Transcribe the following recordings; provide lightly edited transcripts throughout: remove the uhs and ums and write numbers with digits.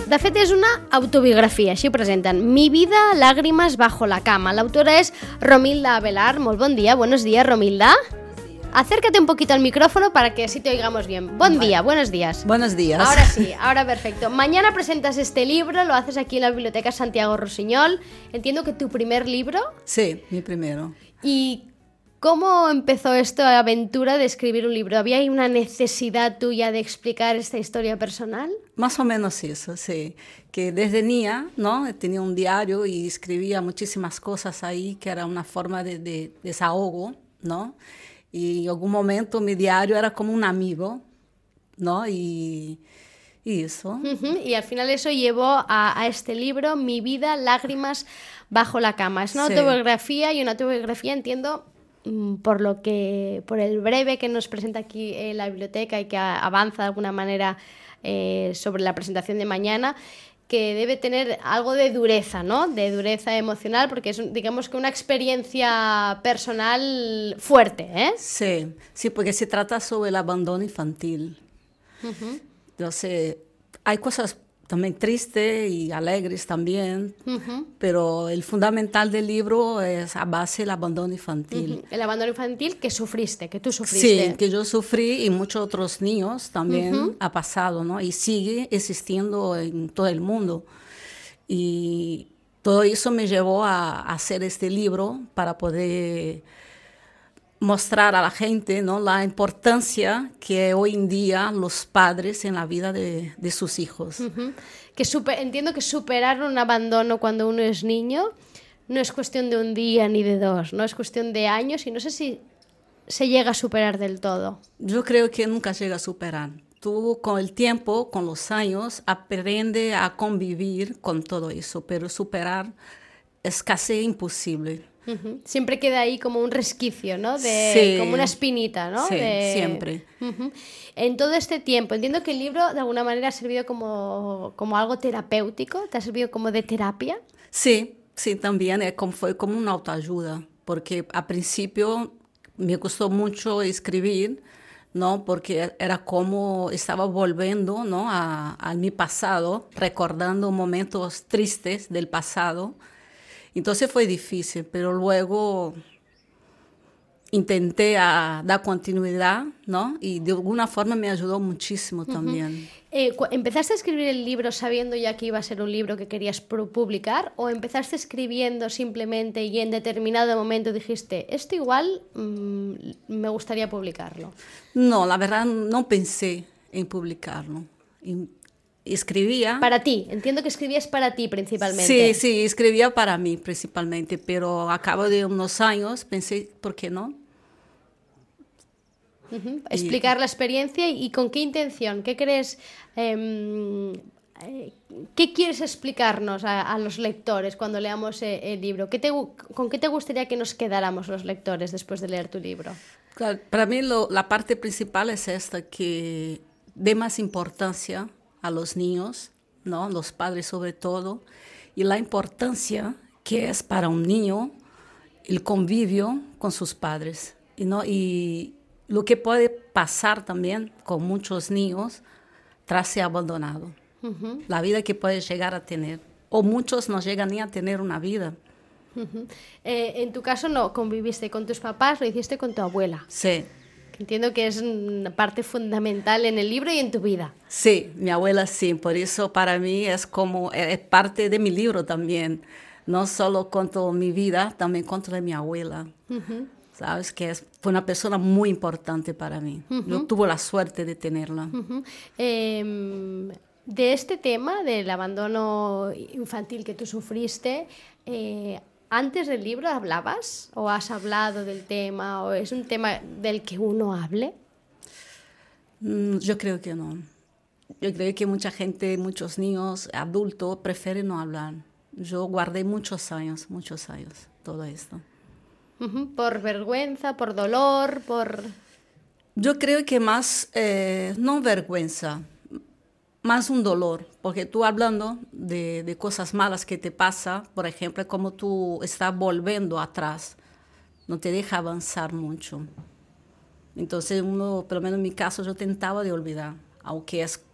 De fet, és una autobiografia, així ho presenten. Mi vida, lágrimas bajo la cama. L'autora és Romilda Avelar. Molt bon dia, buenos días, Romilda. Acércate un poquito al micrófono para que así te oigamos bien. Buen día, buenos días. Buenos días. Ahora sí, ahora perfecto. Mañana presentas este libro, lo haces aquí en la Biblioteca Santiago Rusiñol. Entiendo que tu primer libro. Sí, mi primero. ¿Y cómo empezó esta aventura de escribir un libro? ¿Había ahí una necesidad tuya de explicar esta historia personal? Más o menos eso, sí. Que desde niña, ¿no? Tenía un diario y escribía muchísimas cosas ahí, que era una forma de desahogo, ¿no? Y en algún momento mi diario era como un amigo, ¿no? Y eso. Y al final eso llevó a este libro, Mi vida, lágrimas bajo la cama. Es una autobiografía, y una autobiografía, entiendo, por el breve que nos presenta aquí en la biblioteca y que avanza de alguna manera sobre la presentación de mañana, que debe tener algo de dureza, ¿no? De dureza emocional, porque es, digamos, que una experiencia personal fuerte, ¿eh? Sí, sí, porque se trata sobre el abandono infantil. Entonces, hay cosas también tristes y alegres también, pero el fundamental del libro es a base del abandono infantil. El abandono infantil que tú sufriste. Sí, que yo sufrí y muchos otros niños también ha pasado, ¿no? Y sigue existiendo en todo el mundo. Y todo eso me llevó a hacer este libro para poder mostrar a la gente, ¿no? La importancia que hoy en día los padres en la vida de sus hijos. Entiendo que superar un abandono cuando uno es niño no es cuestión de un día ni de dos, no es cuestión de años, y no sé si se llega a superar del todo. Yo creo que nunca llega a superar. Tú con el tiempo, con los años, aprendes a convivir con todo eso, pero superar es casi imposible. Siempre queda ahí como un resquicio, ¿no? Sí. Como una espinita, ¿no? Sí, siempre. En todo este tiempo, entiendo que el libro de alguna manera ha servido como algo terapéutico, ¿te ha servido como de terapia? Sí, sí, también fue como una autoayuda, porque al principio me costó mucho escribir, ¿no? Porque era como estaba volviendo, ¿no? a mi pasado, recordando momentos tristes del pasado. Entonces fue difícil, pero luego intenté dar continuidad, ¿no? Y de alguna forma me ayudó muchísimo también. ¿Empezaste a escribir el libro sabiendo ya que iba a ser un libro que querías publicar, o empezaste escribiendo simplemente y en determinado momento dijiste, esto igual me gustaría publicarlo? No, la verdad no pensé en publicarlo. Escribía. Para ti, entiendo que escribías para ti principalmente. Sí, escribía para mí principalmente, pero a cabo de unos años pensé, ¿por qué no? Explicar la experiencia y con qué intención, ¿qué crees? ¿Qué quieres explicarnos a los lectores cuando leamos el libro? ¿Con qué te gustaría que nos quedáramos los lectores después de leer tu libro? Claro, para mí la parte principal es esta, que dé más importancia a los niños, ¿no? Los padres sobre todo, y la importancia que es para un niño el convivio con sus padres, ¿no? Y lo que puede pasar también con muchos niños tras ser abandonado, la vida que puede llegar a tener, o muchos no llegan ni a tener una vida. En tu caso no conviviste con tus papás, lo hiciste con tu abuela. Sí. Entiendo que es una parte fundamental en el libro y en tu vida. Sí, mi abuela sí, por eso para mí es parte de mi libro también. No solo cuento mi vida, también cuento de mi abuela. Sabes que fue una persona muy importante para mí. Yo tuve la suerte de tenerla. De este tema, del abandono infantil que tú sufriste, ¿antes del libro hablabas o has hablado del tema, o es un tema del que uno hable? Yo creo que no. Yo creo que mucha gente, muchos niños, adultos, prefieren no hablar. Yo guardé muchos años, todo esto. ¿Por vergüenza, por dolor, por...? Yo creo que más, no vergüenza, más un dolor, porque tú hablando de cosas malas que te pasa, por ejemplo, como tú estás volviendo atrás, no te deja avanzar mucho. Entonces uno, por lo menos en mi caso, yo tentaba de olvidar, aunque es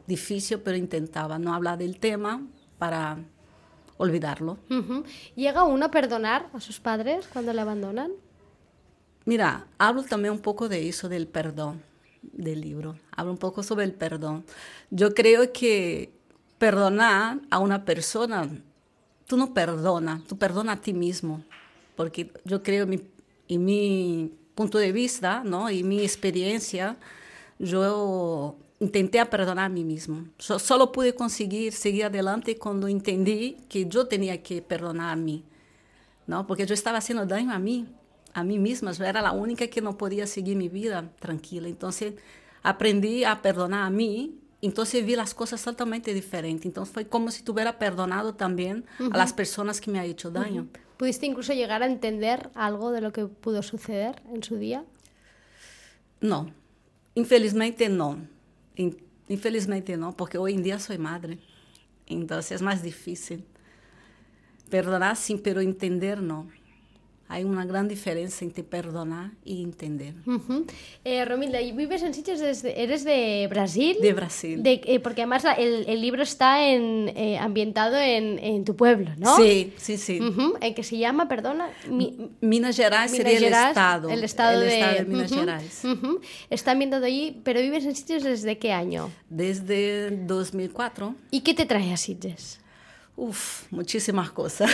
difícil, pero intentaba no hablar del tema para olvidarlo. ¿Llega uno a perdonar a sus padres cuando le abandonan? Mira, hablo también un poco de eso, del perdón, del libro. Hablo un poco sobre el perdón. Yo creo que perdonar a una persona, tú no perdonas, tú perdonas a ti mismo. Porque yo creo, en mi punto de vista, ¿no? Y mi experiencia, yo intenté perdonar a mí mismo. Solo pude conseguir seguir adelante cuando entendí que yo tenía que perdonar a mí, ¿no? Porque yo estaba haciendo daño a mí misma. Yo era la única que no podía seguir mi vida tranquila. Entonces, aprendí a perdonar a mí. Entonces, vi las cosas totalmente diferentes. Entonces, fue como si tuviera perdonado también a las personas que me han hecho daño. ¿Pudiste incluso llegar a entender algo de lo que pudo suceder en su día? No, infelizmente no. Infelizmente no, porque hoy en día soy madre. Entonces es más difícil. Perdonar sí, pero entender no. Hay una gran diferencia entre perdonar y entender. Romilda, ¿y vives en Sitges? ¿Eres de Brasil? De Brasil. Porque además el libro está ambientado en tu pueblo, ¿no? Sí. ¿En qué se llama, perdona? Minas Gerais sería el estado. El estado de Minas Gerais. Está ambientado allí, pero ¿vives en Sitges desde qué año? Desde 2004. ¿Y qué te trae a Sitges? Muchísimas cosas.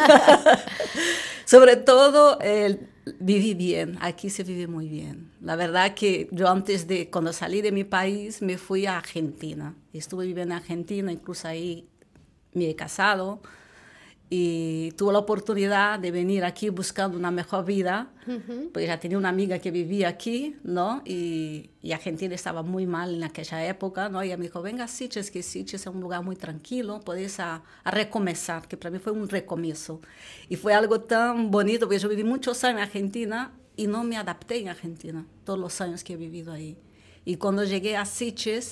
Sobre todo, viví bien. Aquí se vive muy bien. La verdad que yo cuando salí de mi país, me fui a Argentina. Estuve viviendo en Argentina, incluso ahí me he casado. Y tuve la oportunidad de venir aquí buscando una mejor vida, porque ya tenía una amiga que vivía aquí, ¿no? Y Argentina estaba muy mal en aquella época, ¿no? Y ella me dijo, venga a Sitges, que Sitges es un lugar muy tranquilo, puedes a recomenzar, que para mí fue un recomienzo. Y fue algo tan bonito, porque yo viví muchos años en Argentina y no me adapté en Argentina, todos los años que he vivido ahí. Y cuando llegué a Sitges,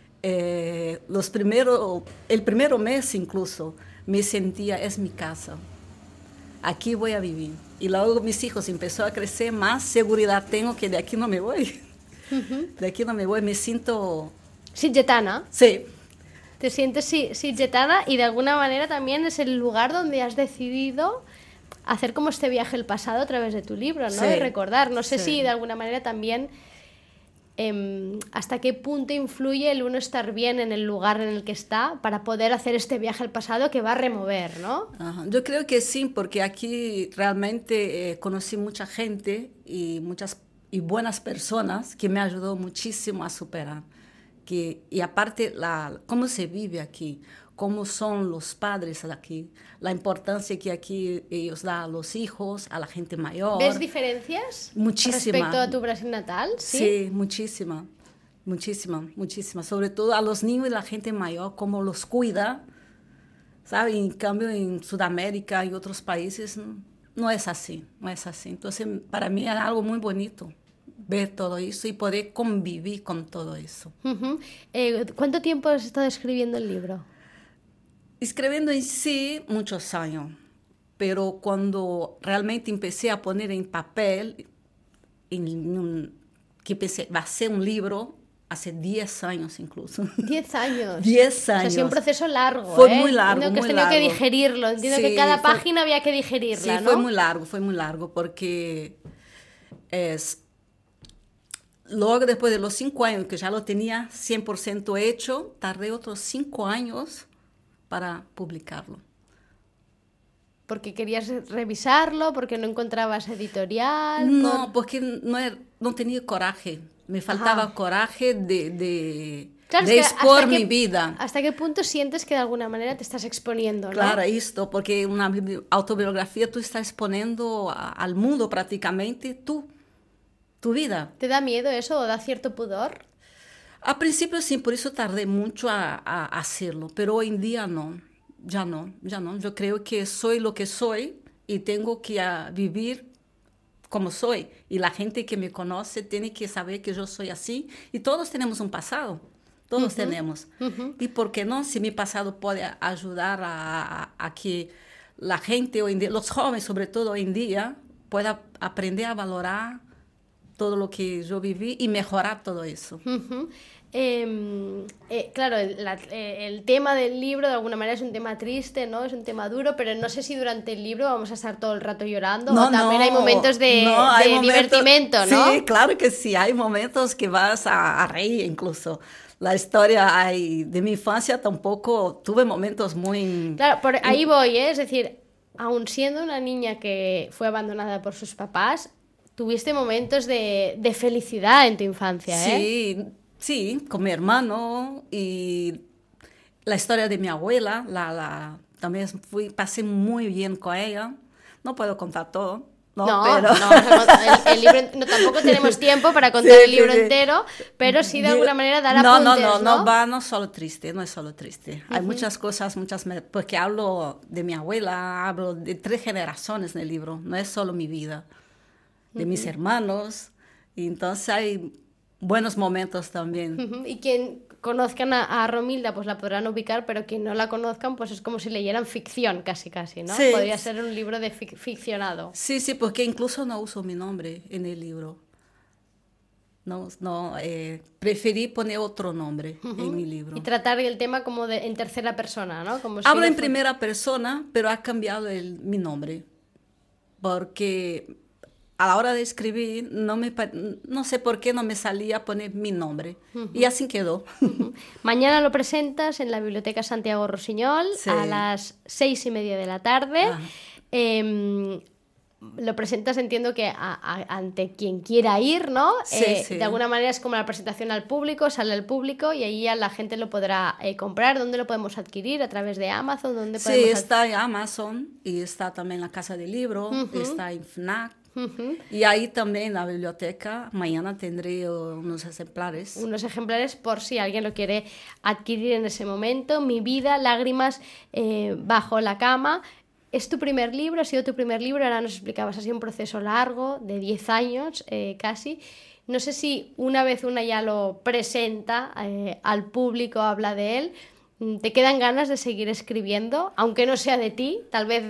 el primer mes incluso, me sentía, es mi casa, aquí voy a vivir. Y luego mis hijos empezó a crecer, más seguridad tengo que de aquí no me voy. De aquí no me voy, me siento... Sitgetana. Sí. Te sientes sitgetana y de alguna manera también es el lugar donde has decidido hacer como este viaje al pasado a través de tu libro, ¿no? Sí. De recordar. No sé Sí. si de alguna manera también... hasta qué punto influye el uno estar bien en el lugar en el que está para poder hacer este viaje al pasado que va a remover, ¿no? Ajá. Yo creo que sí, porque aquí realmente conocí mucha gente y buenas personas que me ayudó muchísimo a superar. Y aparte, cómo se vive aquí, cómo son los padres aquí, la importancia que aquí ellos dan a los hijos, a la gente mayor. ¿Ves diferencias? Muchísima. Respecto a tu Brasil natal, ¿sí? Sí, muchísima. Sobre todo a los niños y la gente mayor, cómo los cuida, ¿sabes? En cambio, en Sudamérica y otros países no es así, no es así. Entonces, para mí era algo muy bonito ver todo eso y poder convivir con todo eso. ¿Cuánto tiempo has estado escribiendo el libro? Escribiendo en sí, muchos años. Pero cuando realmente empecé a poner en papel, que pensé, va a ser un libro, hace 10 años incluso. 10 años. 10 años. O sea, ha sido un proceso largo. Fue muy largo, Entiendo que muy has tenido largo. que digerirlo. Entiendo Sí, que cada página había que digerirla, sí, ¿no? fue muy largo, porque luego después de los 5 años que ya lo tenía 100% hecho, tardé otros 5 años para publicarlo. Porque querías revisarlo, porque no encontrabas editorial. No, porque no tenía coraje. Me faltaba coraje de Claro, de es que expor mi vida. ¿Hasta qué punto sientes que de alguna manera te estás exponiendo, ¿no? Claro, esto, porque una autobiografía tú estás exponiendo al mundo prácticamente tu vida. ¿Te da miedo eso o da cierto pudor? Al principio sí, por eso tardé mucho a hacerlo, pero hoy en día no, ya no. Yo creo que soy lo que soy y tengo que vivir como soy. Y la gente que me conoce tiene que saber que yo soy así. Y todos tenemos un pasado, todos tenemos. Y por qué no, si mi pasado puede ayudar a que la gente hoy en día, los jóvenes sobre todo hoy en día, pueda aprender a valorar todo lo que yo viví y mejorar todo eso. Claro, el tema del libro de alguna manera es un tema triste, ¿no? Es un tema duro, pero no sé si durante el libro vamos a estar todo el rato llorando o también hay momentos de divertimento, ¿no? Sí, claro que sí, hay momentos que vas a reír incluso. La historia de mi infancia tampoco tuve momentos muy... Claro, por ahí voy, ¿eh? Es decir, aun siendo una niña que fue abandonada por sus papás, tuviste momentos de felicidad en tu infancia, ¿eh? Sí, con mi hermano y la historia de mi abuela, también pasé muy bien con ella. No puedo contar todo, ¿no? Pero... el libro, tampoco tenemos tiempo para contar el libro entero, pero sí de alguna manera dar apuntes, ¿no? No solo triste, no es solo triste. Hay muchas cosas, porque hablo de mi abuela, hablo de 3 generaciones en el libro, no es solo mi vida, de mis hermanos, y entonces hay buenos momentos también. Y quien conozcan a Romilda pues la podrán ubicar, pero quien no la conozcan pues es como si leyeran ficción casi, ¿no? Sí. Podría ser un libro de ficcionado. Sí, porque incluso no uso mi nombre en el libro. Preferí poner otro nombre en mi libro. Y tratar el tema como en tercera persona, ¿no? Como Hablo en primera persona, pero ha cambiado mi nombre. Porque a la hora de escribir, no sé por qué no me salía poner mi nombre. Y así quedó. Mañana lo presentas en la Biblioteca Santiago Rosiñol a las 6:30 de la tarde. Lo presentas, entiendo que ante quien quiera ir, ¿no? Sí. De alguna manera es como la presentación al público, sale al público y ahí ya la gente lo podrá comprar. ¿Dónde lo podemos adquirir? ¿A través de Amazon? ¿Dónde podemos está en Amazon y está también en la Casa del Libro, está en FNAC. Y ahí también en la biblioteca mañana tendré unos ejemplares. Unos ejemplares por si alguien lo quiere adquirir en ese momento. Mi vida, lágrimas bajo la cama. ¿Es tu primer libro? ¿Ha sido tu primer libro? Ahora nos explicabas, ha sido un proceso largo, de 10 años casi. No sé si una vez una ya lo presenta al público, habla de él, ¿te quedan ganas de seguir escribiendo? Aunque no sea de ti, tal vez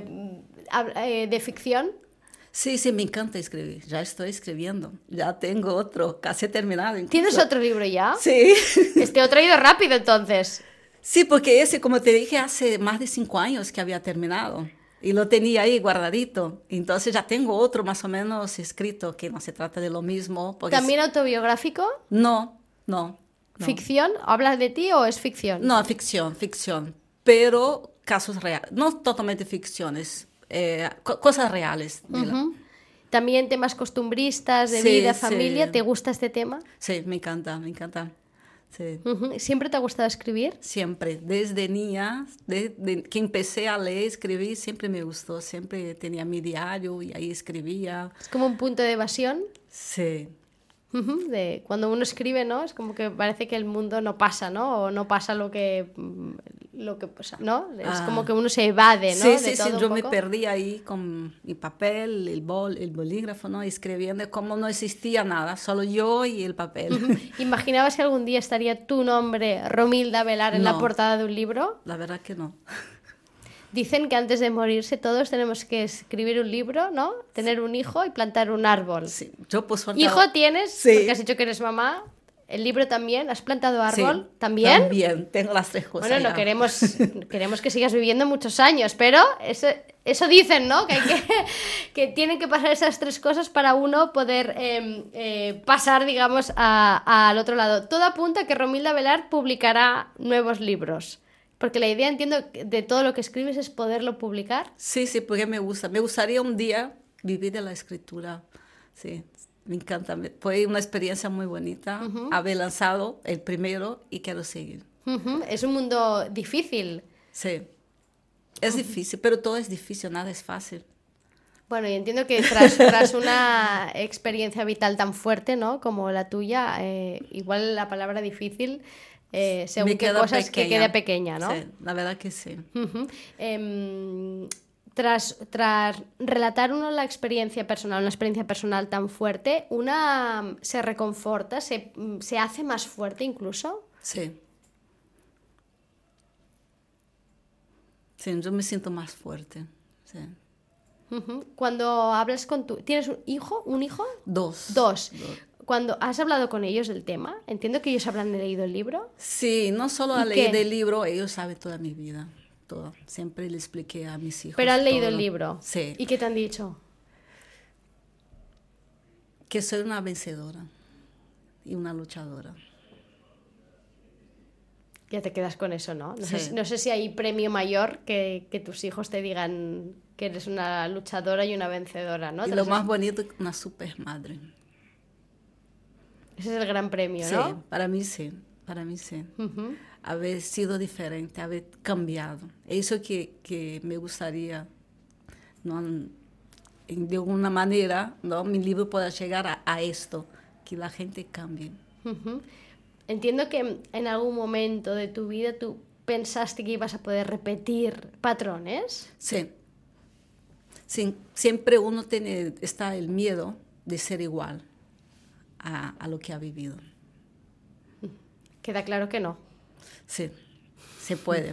de ficción. Sí, me encanta escribir. Ya estoy escribiendo. Ya tengo otro, casi terminado. Incluso. ¿Tienes otro libro ya? Sí. Te otro ha ido rápido entonces. Sí, porque ese, como te dije, hace más de 5 años que había terminado. Y lo tenía ahí guardadito. Entonces ya tengo otro más o menos escrito, que no se trata de lo mismo. ¿También autobiográfico? No. ¿Ficción? ¿Hablas de ti o es ficción? No, ficción. Pero casos reales. No totalmente ficciones. Cosas reales. También temas costumbristas, de vida, familia. Sí. ¿Te gusta este tema? Sí, me encanta. Sí. ¿Siempre te ha gustado escribir? Siempre, desde niña, desde que empecé a leer, escribir, siempre me gustó, siempre tenía mi diario y ahí escribía. ¿Es como un punto de evasión? Sí. De cuando uno escribe, ¿no? Es como que parece que el mundo no pasa, ¿no? O no pasa lo que pasa, ¿no? Es como que uno se evade, ¿no? Sí, yo me perdí ahí con mi papel, el bolígrafo, ¿no? Escribiendo como no existía nada, solo yo y el papel. ¿Imaginabas que algún día estaría tu nombre, Romilda Velar, en la portada de un libro? La verdad que no. Dicen que antes de morirse todos tenemos que escribir un libro, ¿no? Tener un hijo y plantar un árbol. Sí, yo pues... ¿Hijo tienes? Sí. Porque has dicho que eres mamá. ¿El libro también? ¿Has plantado árbol? Sí, ¿También? También, tengo las 3 cosas. Bueno, no queremos que sigas viviendo muchos años, pero eso dicen, ¿no? Que tienen que pasar esas 3 cosas para uno poder pasar, digamos, al otro lado. Todo apunta a que Romilda Velar publicará nuevos libros. Porque la idea, entiendo, de todo lo que escribes es poderlo publicar. Sí, porque me gusta. Me gustaría un día vivir de la escritura. Sí, me encanta. Fue una experiencia muy bonita haber lanzado el primero y quiero seguir. Es un mundo difícil. Sí, es difícil, pero todo es difícil, nada es fácil. Bueno, y entiendo que tras una experiencia vital tan fuerte, ¿no? Como la tuya, igual la palabra difícil... según qué cosas pequeña. Que quede pequeña, ¿no? Sí, la verdad que sí. Tras relatar uno la experiencia personal, una experiencia personal tan fuerte, una se reconforta, se hace más fuerte incluso. Sí. Sí, yo me siento más fuerte. Sí. Cuando hablas con tu... ¿Tienes un hijo? ¿Un hijo? Dos. Cuando has hablado con ellos del tema, entiendo que ellos habrán leído el libro. Sí, no solo han leído el libro, ellos saben toda mi vida, todo. Siempre le expliqué a mis hijos. Pero han leído el libro. Sí. ¿Y qué te han dicho? Que soy una vencedora y una luchadora. Ya te quedas con eso, ¿no? Sí. No sé si hay premio mayor que tus hijos te digan que eres una luchadora y una vencedora, ¿no? Y lo más bonito, una super madre. Ese es el gran premio, ¿no? Sí, para mí sí. Haber sido diferente, haber cambiado. Eso que me gustaría, ¿no? De alguna manera, ¿no? Mi libro pueda llegar a esto, que la gente cambie. Entiendo que en algún momento de tu vida tú pensaste que ibas a poder repetir patrones. Sí. Siempre uno está el miedo de ser igual a lo que ha vivido. Queda claro que no. Sí, se puede.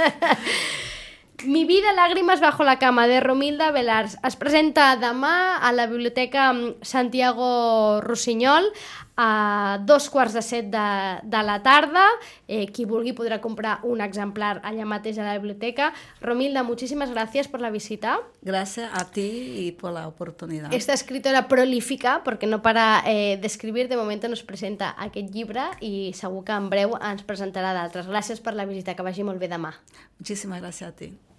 Mi vida, lágrimas bajo la cama, de Romilda Velars. Es presenta demà a la Biblioteca Santiago Rossinyol a 6:45 de la tarda. Qui vulgui podrà comprar un exemplar allà mateix a la biblioteca. Romilda, muchísimas gracias por la visita. Gracias a ti y por la oportunidad. Esta escritora prolífica, perquè no para d'escriure, de moment nos presenta aquest llibre i segur que en breu ens presentarà d'altres. Gràcies per la visita, que vagi molt bé demà. Muchísimas gracias a ti.